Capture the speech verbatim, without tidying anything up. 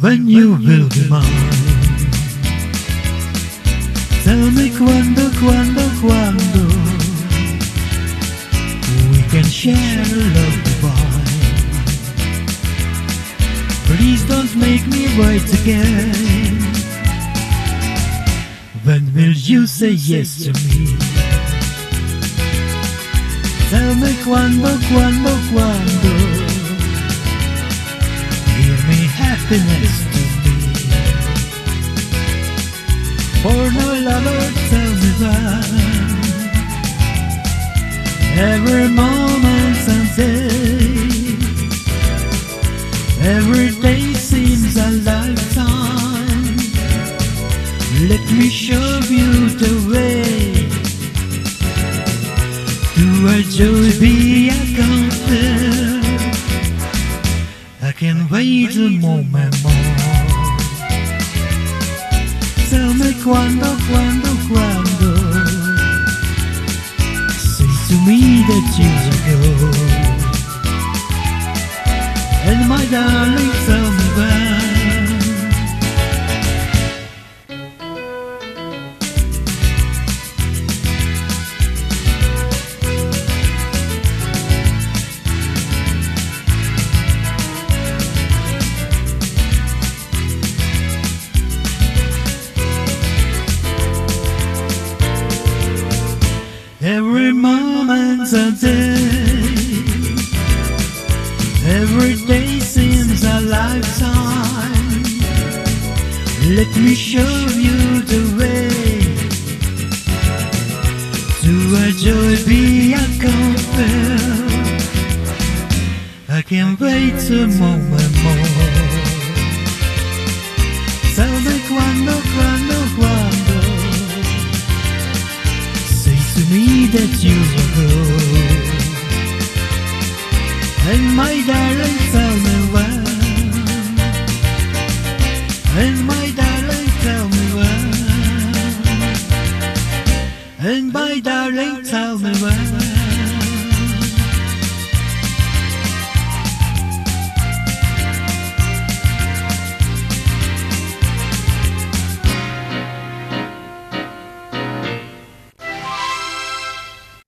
when you will be mine. Tell me quando, quando, quando we can share love divine. Please don't make me wait again. When will you say yes to me? Tell me quando, quando, quando give me happiness to me. For no lover, tell me that every moment and day, every day seems a lifetime. Let me show you the way to a joy be a comfort. I can't wait a moment more. Tell me quando, quando, quando say to me that years ago. And my darling, tell me when. Every moment's a day, every day seems a lifetime. Let me show you the way to a joy be a comfort. I can't wait a moment more. Tell me quando, quando, quando to me that you will go. And my darling, tell me